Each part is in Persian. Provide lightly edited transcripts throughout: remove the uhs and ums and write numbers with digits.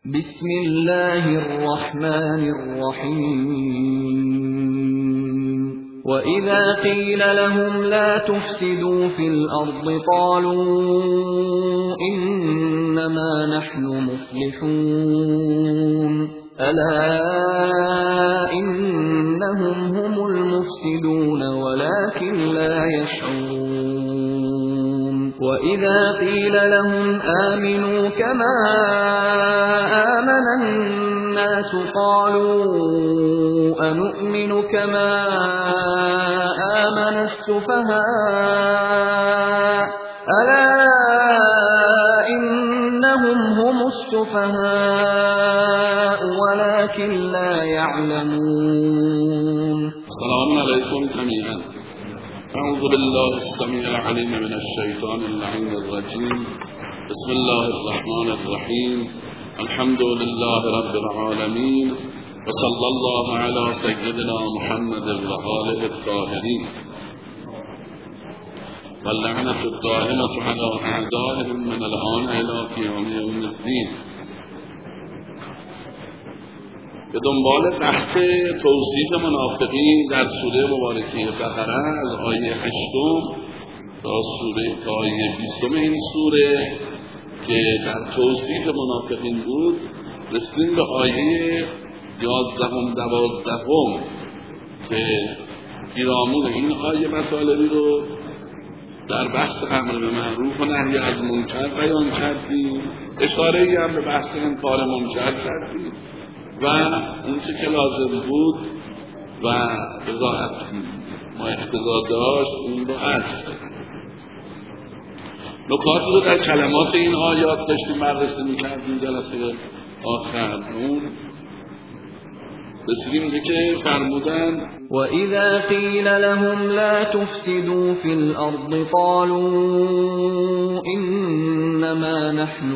بسم الله الرحمن الرحيم وإذا قيل لهم لا تفسدوا في الأرض قالوا إنما نحن مصلحون ألا إنهم هم المفسدون ولكن لا يشعرون وإذا قيل لهم آمنوا كما آمن الناس قالوا أنؤمن كما آمن السفهاء ألا إنهم هم السفهاء ولكن لا يعلمون. السلام عليكم جميعا. أعوذ بالله السميع العليم من الشيطان اللعين الرجيم. بسم الله الرحمن الرحيم. الحمد لله رب العالمين وصلى الله على سيدنا محمد وآله الطاهرين واللعنة الدائمة على أعدائهم من الآن إلى قيام يوم الدين. به دنبال بحث توصیف منافقین در سوره مبارکه بقره از آیه 8 تا آیه 20 این سوره که در توصیف منافقین بود رسیدیم به آیه 11 و 12 که پیرامون این آیه مطالبی رو در بحث امر به معروف و نهی از منکر بیان کردیم، اشاره‌ای هم به بحث انکار منکر کردیم و اون چه که لازم بود و بضاعت ما اقتضا داشت اون رو عرض کردیم. نکاتی رو در کلمات این آیات داشتیم بررسی می‌کردیم. جلسه آخر اون رسیدیم که فرمودن و اذا قیل لهم لا تفسدوا في الارض قالوا انما نحن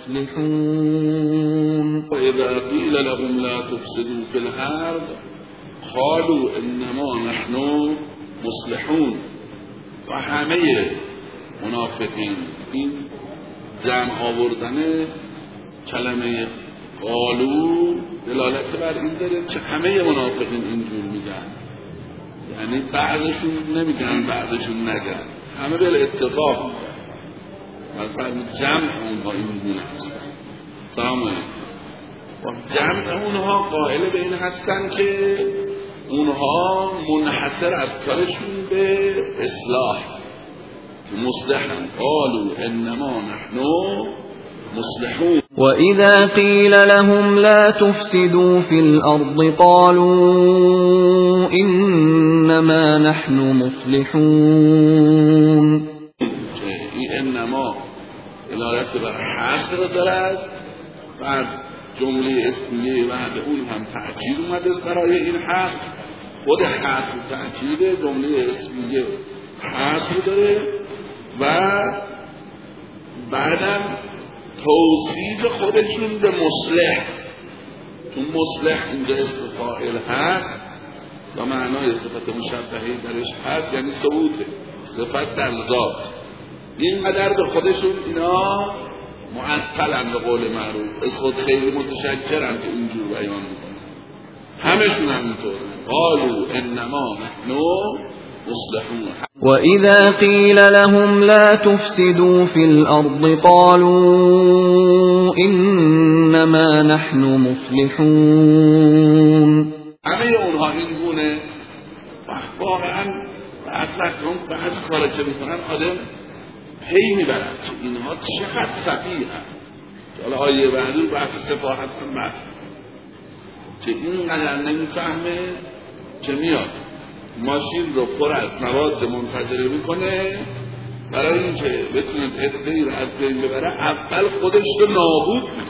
مصلحون. و اذا قیل لهم لا تفسدوا في الارض قالوا انما نحن مصلحون. و همه منافقین این جمع آوردن کلمه قالو دلالت بر این داره که همه منافقین اینجور میگن، یعنی بعضشون نمیگن بعضشون نگن، همه به اتفاق میگن و جمع اونها اینجور هستن. سلام علیکم. و جمع اونها قائل به این هستن که اونها منحصر از کارشون به اصلاح مصلحن. قالوا انما نحن مصلحون. وإذا قيل لهم لا تفسدوا في الأرض قالوا إنما نحن مصلحون. این انما دلالت بر حصر دارد، بعد جمله اسمیه بعد اون هم تأکید اومده است برای این حصر. خود حصر تأکید جمله اسمیه حصر داره و بعدم توصیف خودشون به مصلح، چون مصلح اینجا اسم فاعل هست و معنای صفت مشبهه درش هست، یعنی ثبوت صفت در ذات. اینقدر به خودشون اینا معطلن به قول معروف، از خود خیلی متشکرن که اینجور بیان میکنن. همشون همینطورن. قالوا انما نحن مصلحون. وَإِذَا قِيلَ لَهُمْ لَا تُفْسِدُوا فِي الْأَرْضِ قَالُوا إِنَّمَا نَحْنُ مُصْلِحُونَ. همه اونها این گونه واقعا اصلا بعض کارا که میکنن آدم پی میبرد که اینها چقدر سفیه هست. حالا آیه بعدی بحث سفاحت هم بحث که اینقدر نمیفهمه که میاد ماشین رو پر از مواد منفجره میکنه برای اینکه بتونه عده‌ای رو از بین ببره، اول خودش رو نابود میکنه.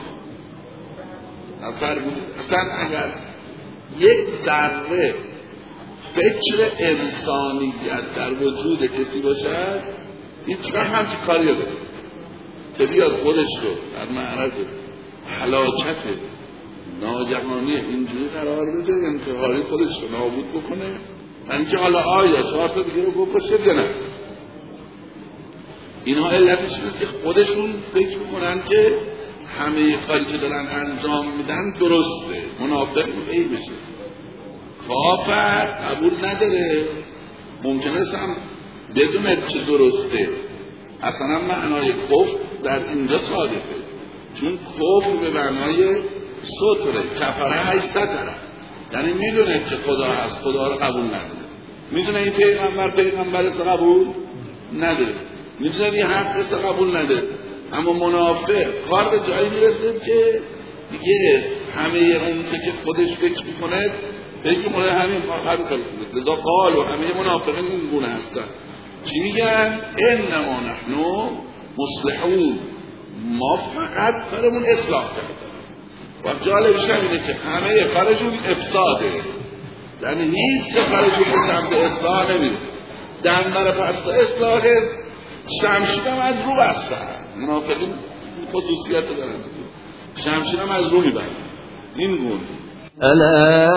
اصلا اگر یک ذره فکر انسانیت در وجود کسی باشد هیچ وقت همچین کاری رو که بیاد خودش رو در معرض هلاکت ناگهانی اینجوری قرار بده، انتحاری خودش رو نابود بکنه. من که حالا آیا 4 تا دیگه رو بکشه یا نه؟ اینها علتش اینه که خودشون فکر میکنن که همه کاری که دارن انجام میدن درسته، منافق ای بشه. کافر قبول نداره، ممکنه هم بدونه چه درسته. اصلا معنای کفر در اینجا صادقه، چون کفر به معنای ستره، کفره ای ستره، یعنی میدونه که خدا هست، خدا رو قبول نداره، میدونه این پیغمبر است قبول نداره، میدونه این حق است قبول نداره. اما منافق کار به جایی میرسه که دیگه همه اون که خودش فکر میکنه فکر مورد همین فقط کار کنه. لذا قال و همه منافقین این گونه هستن. چی میگن؟ انما نحن مصلحون، ما فقط کارمون اصلاح کردن. و جالبش اینه که همه کارشون افساده، یعنی هیچ کارشون به سمت اصلاح نمیره. دنبر پس اصلاح شمشیر هم از رو بستن. منافقین خصوصیت دارن، شمشیر هم از رو میبرن. این گونه ألا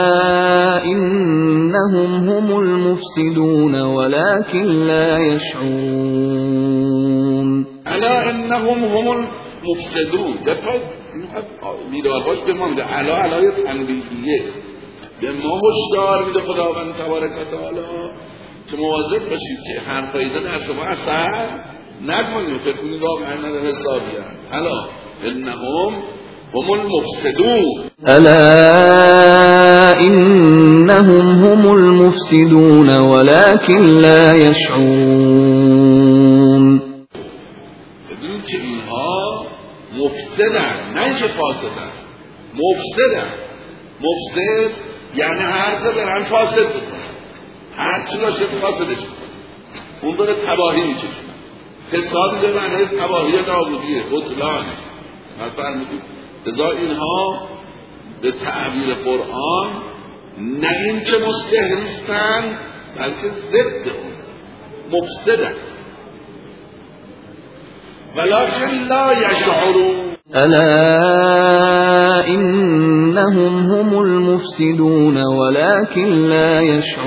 إنهم هم المفسدون ولكن لا يشعرون. ألا إنهم هم المفسدون. دفعه میدارهاش به ما میده. ألا علای تنبیهیه به ما هشدار میده خداوند تبارک و تعالی که مواظب باشید که حرفایی در شما اثر نکنید، فکر کنید واقعا نداره حسابیه. ألا إنهم هم المفسدون. ألا إنهم هم المفسدون ولكن لا يشعرون. بدون که اینها مفسدن، نه که فاسدن، مفسدن. مفسد یعنی هر چه برن فاسد بکنن، هر چی باشه فاسدش بکنن، اون داره تباهی میشه. فساد به معنی تباهی نابودیه، بطلانه. فرمودید لذا اینها به تعبیر قرآن نه این که مصلح نیستن بلکه ضد اون، مفسدن. ولکن لا یشعرون. ألا إنهم هم المفسدون ولكن لا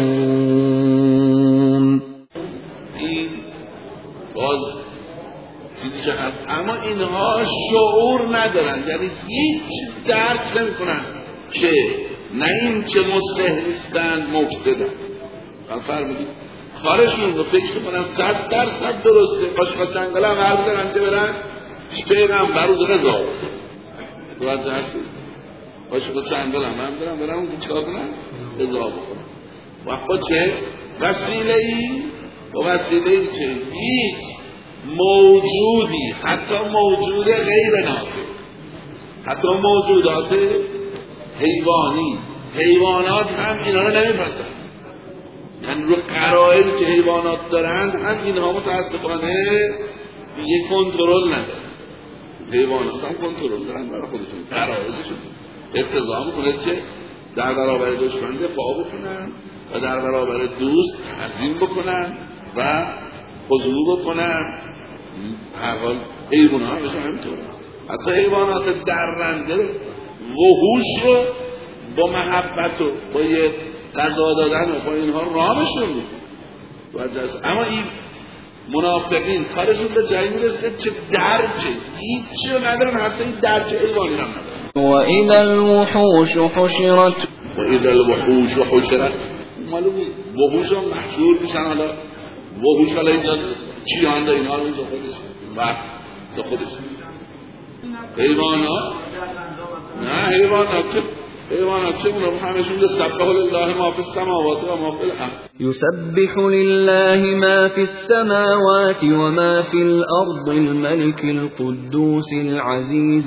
يشعرون. این باز چیزی که هست، اما اینها شعور ندارن، یعنی هیچ درک نمی کنن که نه این که مصلح نیستن مفسدن. فرمودید کارشون رو فکر کنن 100% درسته، قاشق چنگل هم هر بزنن که برن پیغمبر رو رضا توجه هستید، قاشق چنگل هم برن اون که چکار کنن رضا بکنن. و خود چه وسیله ای و وسیله ای که هیچ موجودی، حتی موجود غیر ناطق، حتی موجودات حیوانی، حیوانات هم اینا رو نمیپسند، یعنی رو قرائنی که حیوانات دارند هم اینها متاسفانه دیگه کنترل ندارن. حیوانات هم کنترل دارن برای خودشون، قرائنشون اقتضا میکنه که در برابر دشمن دفاع بکنن و در برابر دوست تعظیم بکنن و خضوع بکنن. هر حال حیوانات هم بشه همینطوره، حتی حیوانات درنده وحوش رو با محبت و با یه غذا دادن و با اینها رامشون میکنن. اما این منافقین کارشون به جایی میرسه که درجه هیچی رو ندارن، حتی این درجه حیوانی هم ندارن. وَإِذَا الْوُحُوشُ حُشِرَتْ. وَإِذَا الْوُحُوشُ حُشِرَتْ. معلوم وحوش هم محشور میشن. حالا وحوش حالا اینجا چی هنده اینا رو اینجا خودش وقت تا خودش حیوانات، نه حیوانات چه اونو همشون سبح لله ما فی السماوات و ما فی الارض. يسبح لله ما في السماوات وما في الأرض الملك القدوس العزيز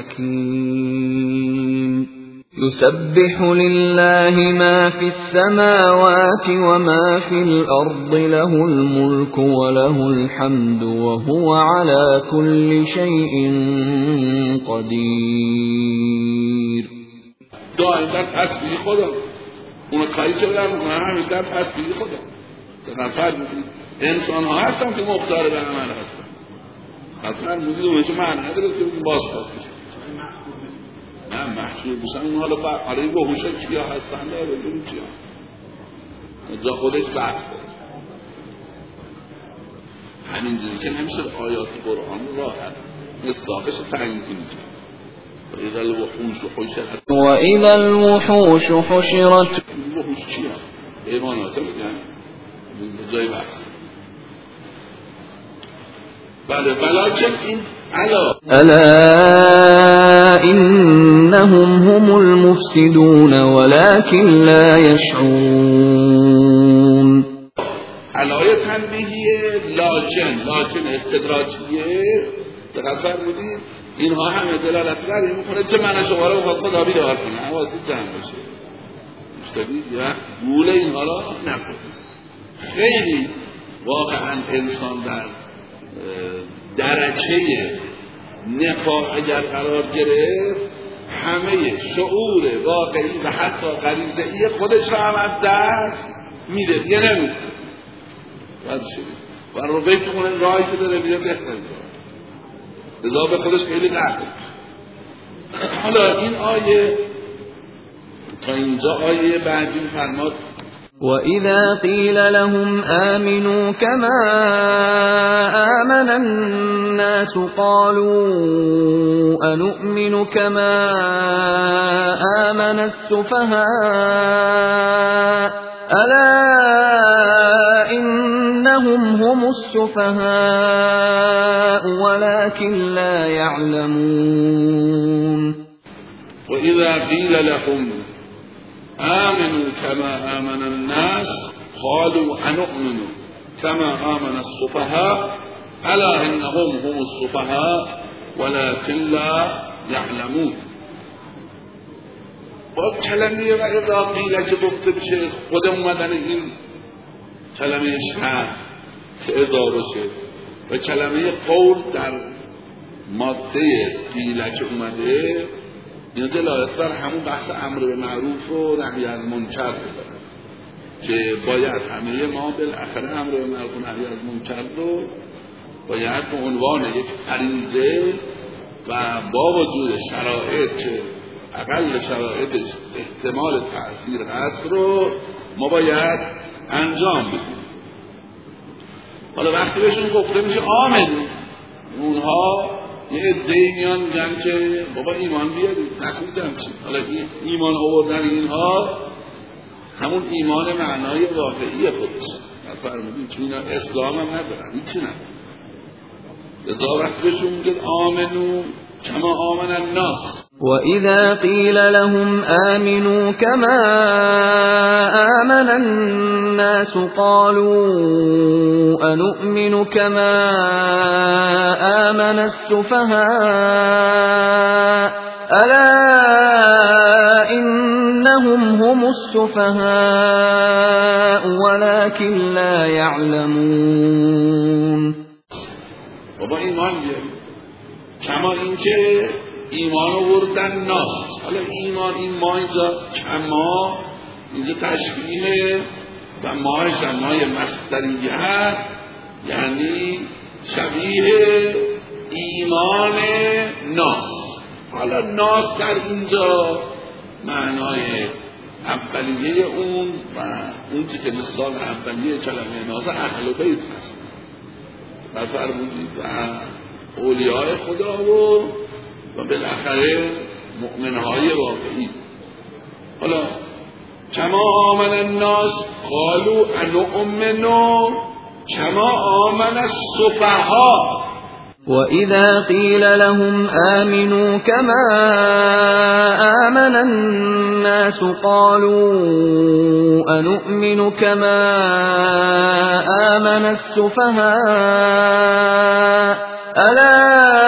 الحكيم. يسبح لله ما في السماوات وما في الأرض له الملك وله الحمد وهو على كل شيء قدير. دائما تسبیح خدا، اون کاری که دارن اونها همیشه در تسبیح خدا. فرق می‌کنه انسان ها هستن که مختار به عمل هستن، اصلا مدید اونها که معنی نداره که باز بشه نه محشور بشن. اون حالا برای وحوش کیا هستن داره بگیم کیا جا خودش بحث داره. همینجوری که نمیشه آیات قرآن راحت مصداقش تعیین کنید. وإذا الوحوش حشرت وإذا الوحوش حشرت الوحوش چیه؟ حیوانات میگن جای بحث. بله ولکن این ألا إنهم هم المفسدون ولكن لا يشعرون. علایه تنبیهیه، لاکن استدراجیه. دقت فرمودید اینها همه دلالت بر این میکنه که من شما رو بخواد خدا بیدار کنه، حواست جمع بشه. مشتبید یا گول اینها را نکنید. خیلی واقعا انسان در درجه نفاق اگر قرار گرفت همه شعور واقعی و حتی غریزه‌ای خودش را هم از دست میده، دیگه نمیده. و رو بیتونه راهی که داره میده بهتر لذا به خودش خیلی نرده. حالا این آیه تا اینجا آیه بعدی فرماد وَإِذَا قِيلَ لَهُمْ آمِنُوا كَمَا آمَنَ النَّاسُ قَالُوا أَنُؤْمِنُ كَمَا آمَنَ السُّفَهَاءُ أَلَا إِنَّهُمْ هُمُ السُّفَهَاءُ وَلَكِنْ لَا يَعْلَمُونَ. وَإِذَا قِيلَ لَهُمْ آمنوا كما آمن الناس قالوا أنؤمن كما آمن السفهاء ألا إنهم هم السفهاء ولكن لا يعلمون. با کلمه و اذا قیل که گفته بشه خود اومدن این کلمه شرط که اذا باشه و کلمه قول در ماده قیل که اومده این دلالت بر همون بحث امر به معروف و نهی از منکر داره که باید همه ما بالاخره امر به معروف و نهی از منکر رو باید به عنوان یک فریضه و با وجود شرایط که اقل شرایطش احتمال تأثیر هست رو ما باید انجام بدیم. حالا وقتی بهشون گفته میشه آمن، اونها یه عده‌ای میان میگن که بابا ایمان بیارید، نکنیدم چی. حالا ایمان آوردن اینها همون ایمان معنای واقعی خودش فرمودیم که اینا اسلام هم ندارن، هیچی ندارن. لذا وقتی بهشون میگه آمنو کما آمن الناس وَإِذَا قِيلَ لَهُمْ آمِنُوا كَمَا آمَنَ النَّاسُ قَالُوا أَنُؤْمِنُ كَمَا آمَنَ السُّفَهَاءُ أَلَا إِنَّهُمْ هُمُ السُّفَهَاءُ وَلَكِنْ لَا يَعْلَمُونَ. بابا ایمان بیارید کما اینکه ایمان آوردن ناس. حالا ایمان این ما اینجا کما اینجا تشبیه و ماهش هم مای مصدریه هست، یعنی شبیه ایمان ناس. حالا ناس در اینجا معنای اولیه اون و اون که مثال اولیه کلمه ناس اهل بیت هست و فرمودید و اولیاء خدا و بالاخره مؤمنهای واقعی. حالا کما آمن الناس قالوا انؤمن کما آمن السفهاء. وَإِذَا قِيلَ لَهُمْ آمِنُوا كَمَا آمَنَ النَّاسُ قَالُوا أَنُؤْمِنُ كَمَا آمَنَ السُّفَهَاءُ أَلَا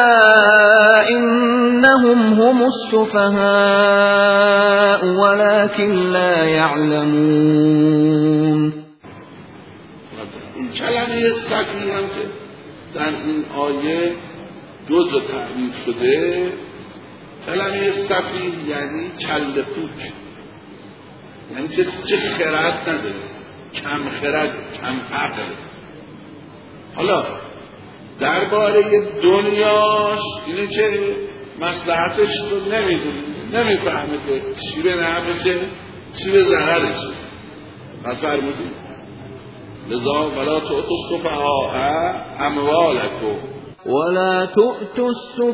إِنَّهُمْ هُمُ السُّفَهَاءُ وَلَكِنْ لَا يَعْلَمُونَ. این کلمه سفیه هم که در این آیه دو جا تعریف شده، کلمه سفیه یعنی کله پوچ، یعنی چه خرد نداره، کم خرد، کم عقل. حالا درباره دنیاش اینه که مصلحتش رو نمیدونه، نمیفهمه که چی به نفعشه چی به ضررشه. و فرمودید لذا ولا تؤتوا السفهاء اموالکم ولا تؤتوا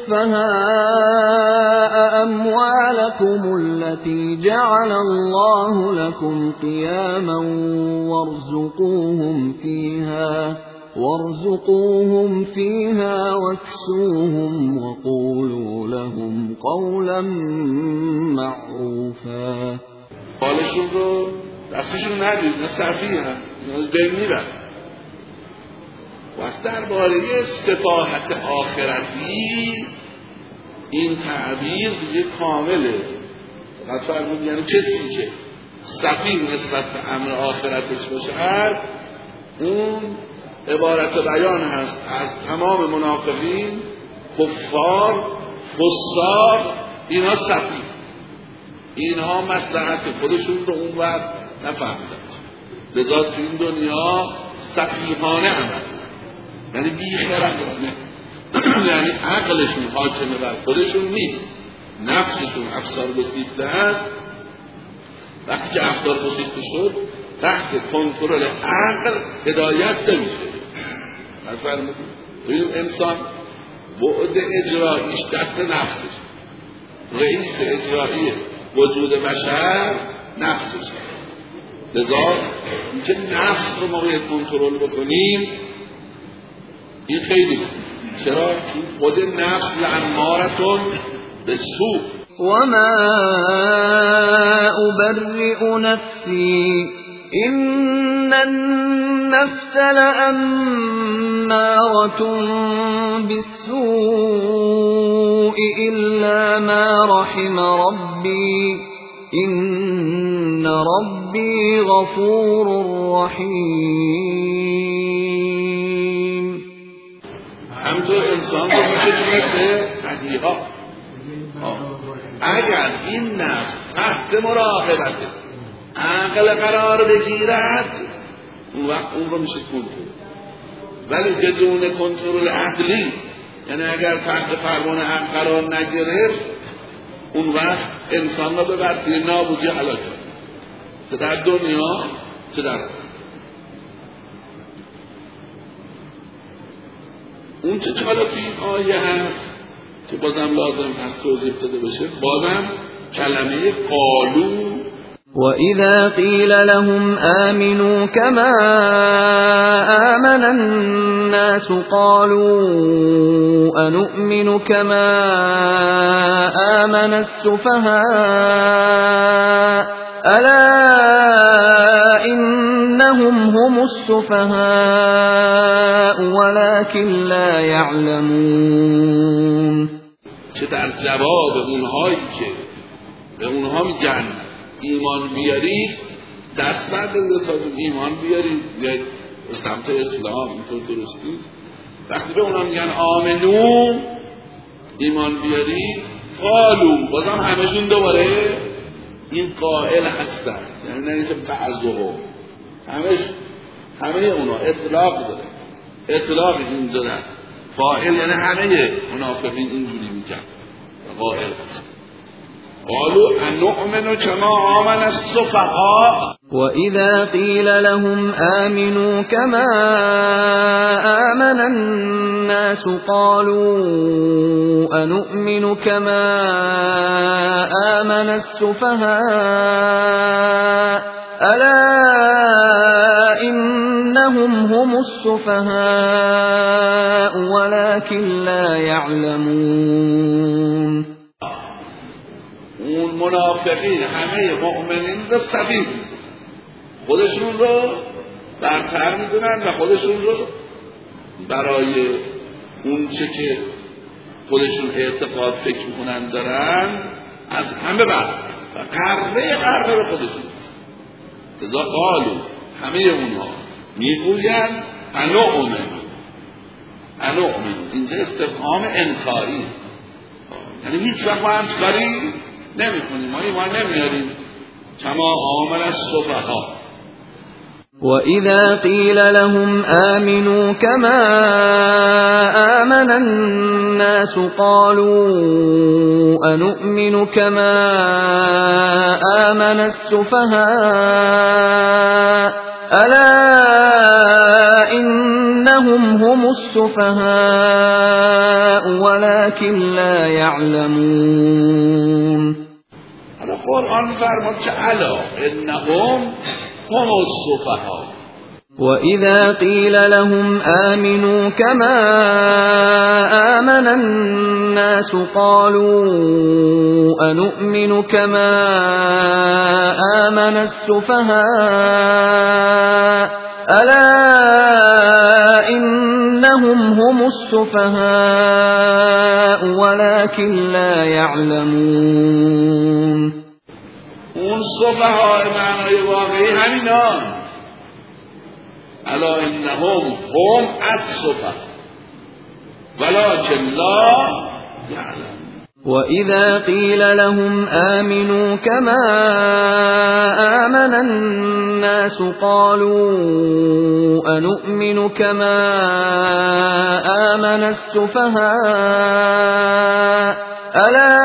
السفهاء أموالكم التي جعل الله لكم قياما وارزقوهم فيها واكسوهم وقولوا لهم قولا معروفا. حالشون رو دستشون ندید، نه صفیه هم از بین میرن. وقت درباره سفاهت آخرتی این تعبیر دیگه کامله. فقط فرمود یعنی کسی که سفیه نسبت به امر آخرتش باشه، اون عبارت بیان هست از تمام منافقین، کفار، فساق، اینا سفیه، اینها مصلحت خودشون رو اون وقت نفهمیدن، لذا تو این دنیا سفیهانه عمل، یعنی بیخردانه، یعنی عقلشون حاکمه بر خودشون نیست، نفسشون افسار گسیخته است. وقتی که افسار گسیخته شد تحت کنترل عقل هدایت نمیشه. مثلا ببین انسان بعد اجراییش دست نفسش، رئیس اجرایی وجود بشر نفسش، لذا اینکه نفس رو ما باید کنترل بکنیم این خیلی بود. چرا؟ چون خود نفس لامارتون بالسوء. وما أبرئ نفسي إن النفس لأمارة بالسوء إلا ما رحم ربي إن ربي غفور رحيم. همطور انسان رو میشه به عدیها. اگر این نفس تحت مراقبت عقل قرار بگیرد اون وقت اون رو میشه کنترل، ولی بدون کنترل عقلی، یعنی اگر تحت فرمان عقل قرار نگرفت اون وقت انسان را به وسیله نابودی هلاک کرد، چه در دنیا چه در اون چه حالا توی این آیه هست که بازم لازم هست توضیح داده بشه. بازم کلمه قالو وَإِذَا قِيلَ لَهُمْ آمِنُوا كَمَا آمَنَ النَّاسُ قَالُوا أَنُؤْمِنُ كَمَا آمَنَ السُّفَهَاءُ أَلَا إِنَّهُمْ هُمُ السُّفَهَاءُ وَلَكِنْ لَا يَعْلَمُونَ. چه در جواب اونهایی که به اونها میگن ایمان بیارید دست بردارید تا ایمان بیارید بیاید به سمت اسلام، اینطور درست نیست. وقتی به اونها میگن آمنو ایمان بیارید، قالو بازم همشون دوباره این قائل هستن، یعنی نه اینکه بعضهم، همه اونا اطلاق داره، اطلاق اینجا داره، فاعل یعنی همه منافقین اینجوری میگن قائل هستن. قالوا أنؤمن كما آمن السفهاء وَإِذَا قِيلَ لَهُمْ آمِنُوا كَمَا آمَنَ النَّاسُ قَالُوا أَنُؤْمِنُ كَمَا آمَنَ السُّفَهَاءُ أَلَا إِنَّهُمْ هُمُ السُّفَهَاءُ وَلَكِنْ لَا يَعْلَمُونَ. اون منافقین همه مؤمنین رو سفیه، خودشون رو برتر میدونن و خودشون رو برای اون چه که خودشون اعتقاد فکر میکنن دارن از همه بر و قرره به خودشون. لذا قالو همه اونها میگوین انؤمن، اینجا استفهام انکاری، یعنی هیچ وقت ما هم چکاری نمی کنیم، ما ایمان نمیاریم کما آمن السفهاء. وَإِذَا قِيلَ لَهُمْ آمِنُوا كَمَا آمَنَ النَّاسُ قَالُوا أَنُؤْمِنُ كَمَا آمَنَ السُّفَهَاءُ أَلَا إنهم هم السفهاء ولكن لا يعلمون. قرآن فرمود که الا انهم هم السفهاء. وَإِذَا قِيلَ لَهُمْ آمِنُوا كَمَا آمَنَ النَّاسُ قَالُوا أَنُؤْمِنُ كَمَا آمَنَ السُّفَهَاءُ أَلَا إِنَّهُمْ هُمُ السُّفَهَاءُ وَلَكِنْ لَا يَعْلَمُونَ. اون سفهاء معنای واقعی همینان. الا انهم هم السفهاء ولكن لا يعلمون. وَإِذَا قِيلَ لَهُمْ آمِنُوا كَمَا آمَنَ النَّاسُ قَالُوا أَنُؤْمِنُ كَمَا آمَنَ السُّفَهَاءُ أَلَا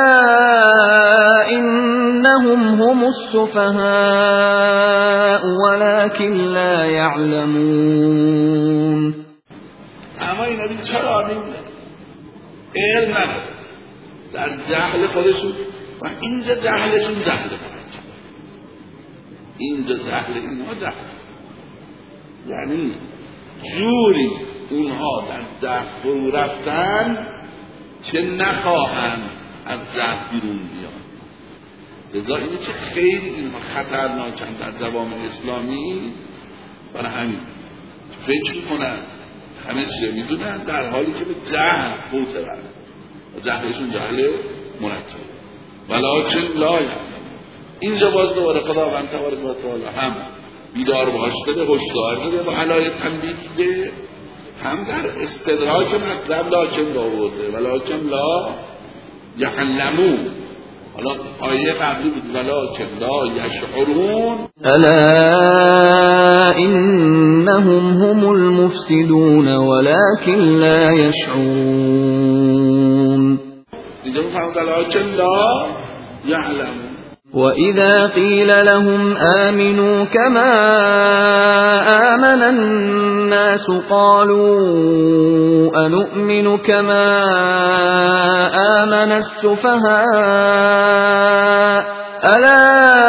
إِنَّهُمْ هُمُ السُّفَهَاءُ وَلَكِنْ لَا يَعْلَمُونَ. اما این نبی چرا علم نداره در جهل خودشون و اینجا جهلشون جهل کنند. اینجا جهل اینها جهل، یعنی جوری اونها در جهل فرو رفتن که نخواهند از جهل بیرون بیان. لذا اینه که خیلی اینها خطرناکند در جوامع اسلامی. برای همین فکر کنند همه چیز میدونن در حالی که به جهل معتبرند و جهلشون جهل مرتب. ولکن لا یعلمون. اینجا باز دوباره خداوند تبارک و تعالی هم بیدار باش بده، هشدار بده و علایه تنبیه بده، هم در استدراج مطلب لکن لا آورده ولکن لا یعلمون. حالا آیه قبلی بود ولکن لا یشعرون. الا انهم هم المفسدون ولكن لا يشعرون. اینجا میفهمد ولکن لا یعلمون. وَإِذَا قِيلَ لَهُمْ آمِنُوا كَمَا آمَنَ النَّاسُ قَالُوا أَنُؤْمِنُ كَمَا آمَنَ السُّفَهَاءُ أَلَا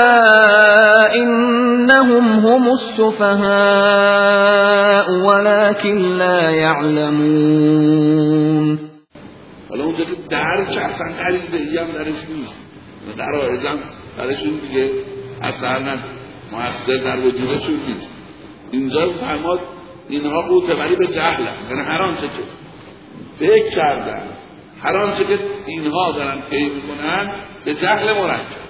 إِنَّهُمْ هُمُ السُّفَهَاءُ وَلَكِنْ لَا يَعْلَمُونَ. حالا اونجا که درک اصلا غریزه‌ای هم درش نیست، در آیدم درشون دیگه اثر مؤثر در وجودشون نیست. اینجا فرماد اینها معتبری به جهل هست، یعنی هر آنچه که فکر کردن، هر آنچه که اینها دارن طی میکنن به جهل مرکب.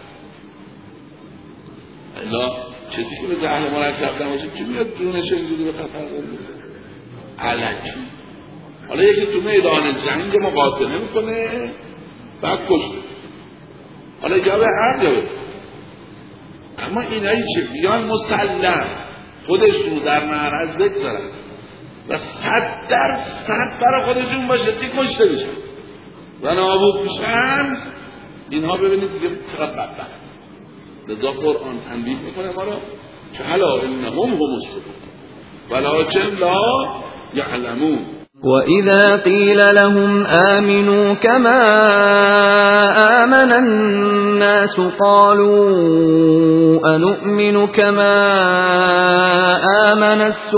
الا کسی که به جهل مرکب نباشه که میاد جونش اینجوری به خطر بندازه الکی. حالا یکی تو میدان جنگ مقاتله میکنه بعد کشته، حالا یا به حق یا به، اما اینایی که بیان مسلح خودشون در معرض بگذارن و 100% برای خودشون باشه که کشته بشن و نابود میشن، اینها ببینید دیگه چقدر بدبخت. لذا قرآن تنبیه میکنه ما را که الا انهم هم السفهاء ولکن لا یعلمون. وَإِذَا قِيلَ لَهُمْ آمِنُوا كَمَا آمَنَ النَّاسُ قَالُوا أَنُؤْمِنُ كَمَا آمَنَ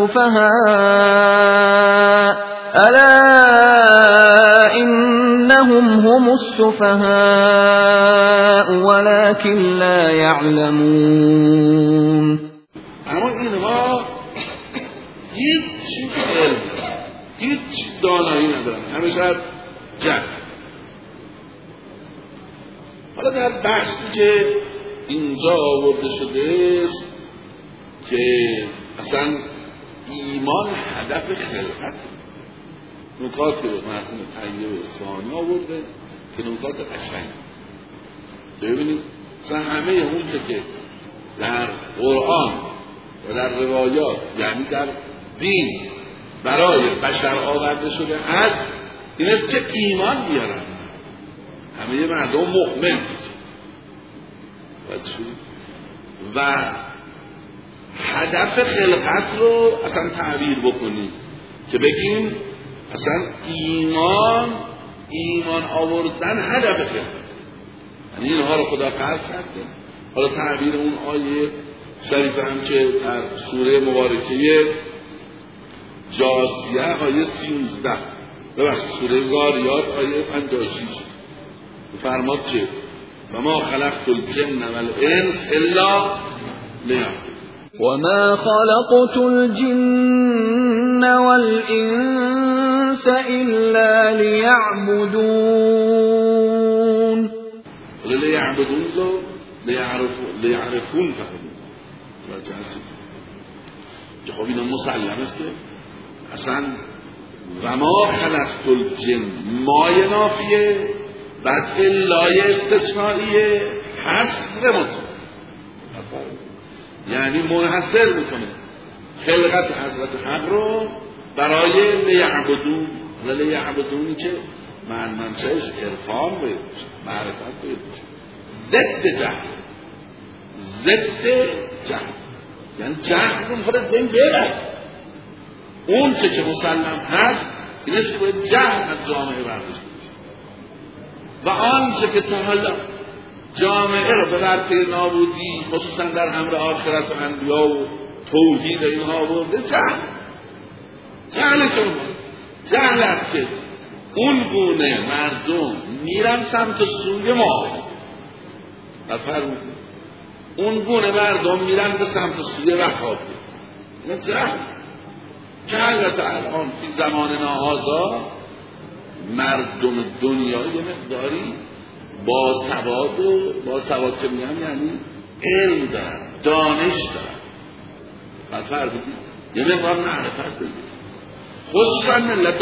السُّفَهَاءُ أَلَا إِنَّهُمْ هُمُ السُّفَهَاءُ وَلَكِنْ لَا يَعْلَمُونَ. اما اینها هیچ دانایی ندارن، همیشه از جهل. حالا در بحثی که اینجا آورده شده است که اصلا ایمان هدف خلقت، نکاتی رو مرحوم طیب اصفهانی آورده که نکات قشنگ که ببینید اصلا همه اون که در قرآن و در روایات یعنی در دین برای بشر آورده شده هست این است که ایمان بیارن، همه مردم مؤمن و هدف خلقت رو اصلا تعبیر بکنیم که بگیم اصلا ایمان آوردن هدف خلقت، یعنی اینها رو خدا خلق کرده. حالا تعبیر اون آیه شریف هم که در سوره مبارکه جاسیه آیه 13 ببخشید سوره زاریات آیه 56 فرماد که و ما خلقت الجن والانس الا لیعبدون وما خلقت الجن والانس الا لیعبدون. لیعبدون رو لیعرفون فهمید که خب اینا مسلم است که اصلا و ما خلقت الجن مای نافیه بعد الای استثنائیه حصر مطلق، یعنی منحصر میکنه خلقت حضرت حق رو برای لیعبدون. لیعبدون که منشأش عرفان باید باشه، معرفت باید باشه، ضد جهل یعنی جهل رو میخواد بین ببرد. اون که مسلم هست اینه که باید جهل از جامعه برداشته بشه و آنچه که تا حالا جامعه رو به ورطه نابودی خصوصا در امر آخرت و انبیا و توحید اینها برده جهل است که اون گونه مردم میرن سمت سوی ما و فرمودید اون گونه مردم میرن به سمت سوی وحاده. این که البته الان فی زمان هذا مردم دنیا یه مقداری با سواد که میگم یعنی علم دارن، دانش دارن، فرمودید یه مقدار معرفت دارن، خصوصا ملت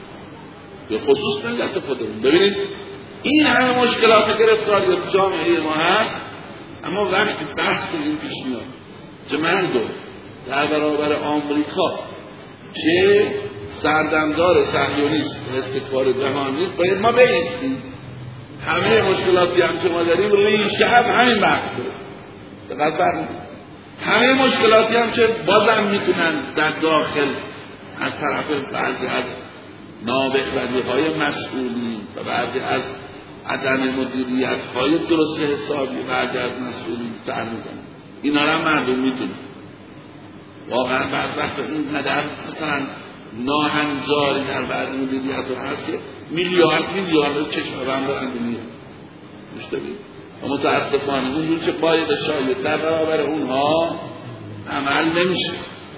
خودمون. ببینید این همه مشکلات گرفتاری جامعه ما هست، اما وقتی بحث این پیش میاد که مردم در برابر آمریکا که سردمدار صهیونیست استکبار جهانی است باید ما بایستیم. همه مشکلاتی هم که ما داریم ریشه از همین بحث داره. همه مشکلاتی هم که بازم میکنن در داخل از طرف بعضی از نابغه‌های مسئولی و بعضی از عدم مدیریت های درست حسابی بعضی از مسئولین سر میزنن. اینا را مردم میدونن. واقعا بعض وقت این قدر مثلا ناهنجاری در بعض مدیریت هست که میلیارد چشم‌بند دارن میاد مشتبه و متاسفانه اون که باید شاید در برابر اونها عمل نمیشه.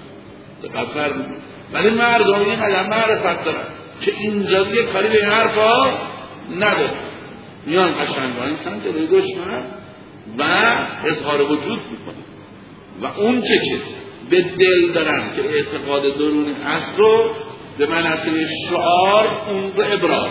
ولی مردم این قدر معرفت دارن که اینجا یه کاری به حرفا نداره، میان قشنگان سمت جلوی دشمن و اظهار وجود میکنه و اون که به دل دارن که اعتقاد درونی هست رو به مناسب شعار اون رو ابراز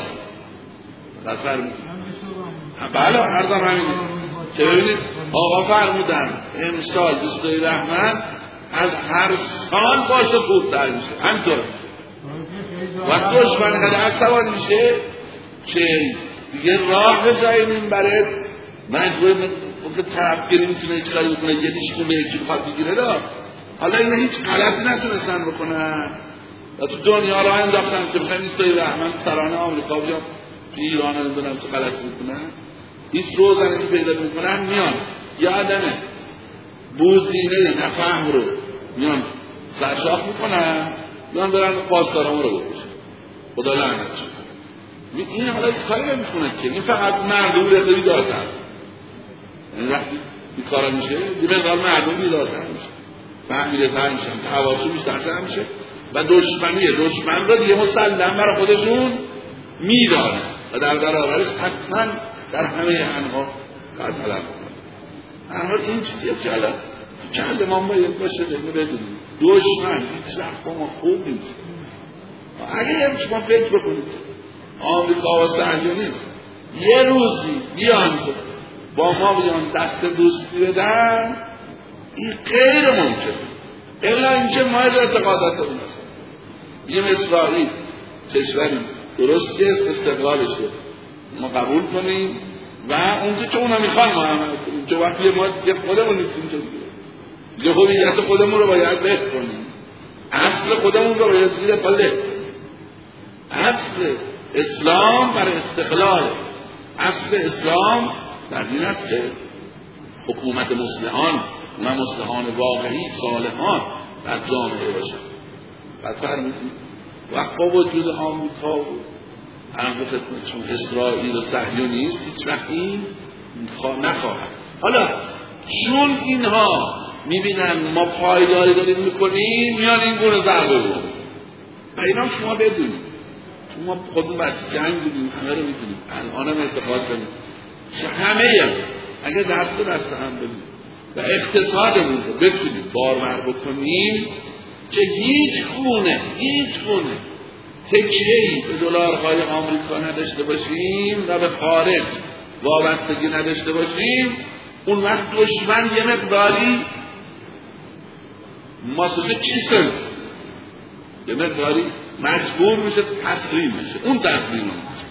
بله عرضم همینه که ببینید آقا فرمودن امسال 22 بهمن از هر سال باشه خوبتر میشه همینطور و دشمن قدر عصبانی میشه که دیگه راه به جایی نمیبره مجبور که طرفگیری میتونه هیچ کاری بکنه یه دیشتون به یکی بخواد بگیره دا حالا اینا هیچ غلطی نتونستن بکنن و تو دنیا را انداختن که بخوایم 22 بهمن سران آمریکا بیان تو ایران رو نمیدونم چه غلطی میکنن هیچ روزنه که پیدا میکنن میان یه آدم بوزینه نفهم رو میان سرشاخ میکنن میان برن پاسدارامو رو بکشن خدا لعنت شد. این حالا کاری نمیکنه که این فقط مردم رقیبی دارتن این وقتی این کارا میشه دیگه مردم بیدارتر میشه فهمیده تر میشن تواصل بیشترتر میشه و دشمن رو دیگه مسلم برای خودشون میدارن و در برابرش حتما در همه انها کار طلب میکنن. اما این چیزیه که الان چند ما باید باشه دیگه بدونیم دشمن هیچ وقت با ما خوب نیست. اگه شما فکر بکنید آمریکا و صهیونیسم یه روزی بیان با ما بیان دست دوستی بدن این غیر ممکنه الا اینکه ما از اعتقادات اون هست. بگیم اسرائیل کشوری درستی است استقلالش رو ما قبول کنیم و اونجا که اونا میخوان ما عمل کنیم چون وقتی ما دیگه خودمون نیستیم هویت خودمون رو باید بحث کنیم، اصل خودمون رو باید زیر پا له کنیم. اصل اسلام بر استقلال، اصل اسلام در این است که حکومت مصلحان و مصلحان واقعی صالحان در جامعه باشن. بعد فرمودیم وقت با وجود آمریکا و عرض خدمتشون اسرائیل و صهیونیست هیچ وقت این نخواهد. حالا چون اینها میبینن ما پایداری داریم میکنیم میان این گونه ضربه رو و اینا شما بدونید، شما خودمون بچه جنگ بودیم، همه رو میدونیم، الان هم اعتقاد داریم که همه اگه دست هم بدیم و اقتصادمون رو بتونیم بارور بکنیم که هیچ گونه تکیه‌ای به دلارهای آمریکا نداشته باشیم و به خارج وابستگی نداشته باشیم، اون وقت دشمن یه مقداری یه مقداری مجبور میشه تسلیم میشه، اون تسلیم میشه.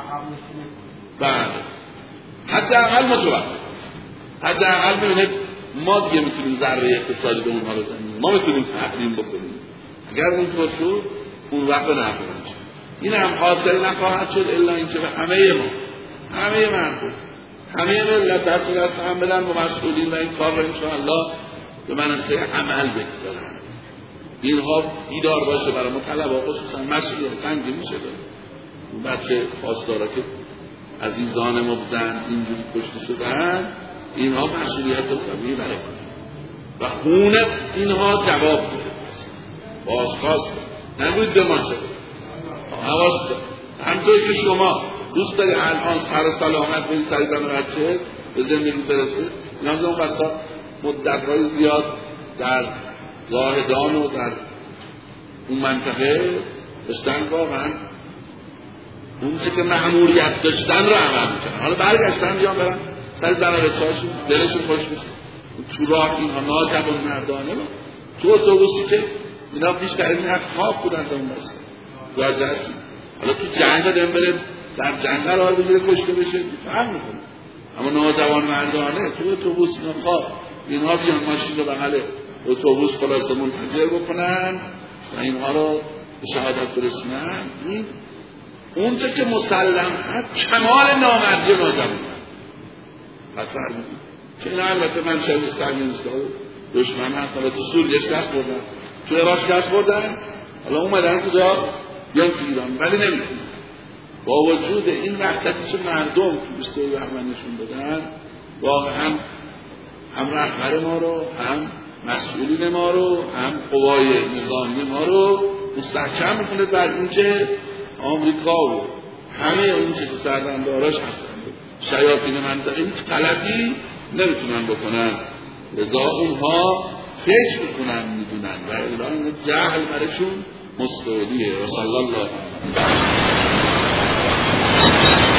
بله حداقل متوقع، حداقل میبینه ما دیگه میتونیم ضربه اقتصادی به اونها بزنیم، ما میتونیم تحریم بکنیم. اگر اونطور شد اون وقت نفرم شد. این هم حاصل نخواهد شد الا اینکه به همه مردم، همه ملت دست و دست هم بدن با مسئولین و این کار را انشاءالله به منصه عمل بگذارن. اینها دیدار باشه برای ما طلبا، خصوصا مسئولیت سنگین میشه داره. اون بچه پاسدارا که عزیزان ما بودن اینجوری کشته شدن، اینها مسئولیت رو میبره و خون اینها جواب میده، بازخواست نگوید به ما چه حواست همطور که شما دوست داری الان سر سلامت به این سریدن بچه به زندگی برسه، نمیدون بسا مدتهای زیاد در زاهدان و در اون منطقه داشتن واقعا اون چه که مأموریت داشتن رو عمل میکنن. حالا برگشتن بیان برن سر زن رساشون دلشون خوش میشه. تو راه اینها ناجوان مردانه تو اتوبوسی که اینا بیشترین حق خواب بودن تا اون بسته گاجه هستیم. حالا تو جنگ داریم بره در جنگ قرار بگیره کشته بشه فهم میکنه، اما ناجوان مردانه تو اتوبوس اینا خواب، اینها بیان ماشین رو بغل اتوبوس خلاصه منتظر بکنن و اینها رو به شهادت برسونن. این اونجا که مسلم هست کمال نامردی ناجوان بطر میکنه که نه. البته من شبیه سرگنسته دشمن هست، حالا تو سوریه شکست بردن، تو عراق شکست بردن، حالا اومدن کجا بیان تو ایران، ولی نمیتونن با وجود این وحدتی که مردم تو بیستوی بهمن نشون دادن واقعا هم رهبر ما رو، هم مسئولین ما رو، هم قوای نظامی ما رو مستحکم میکنه بر اینکه آمریکا و همه اون چه سردمداراش هستن شیاطین منطقه هیچ غلطی نمیتونن بکنن، لذا اونها فکر میکنن میدونن و اعلان جهل برشون مستولیه. و صلی الله علیه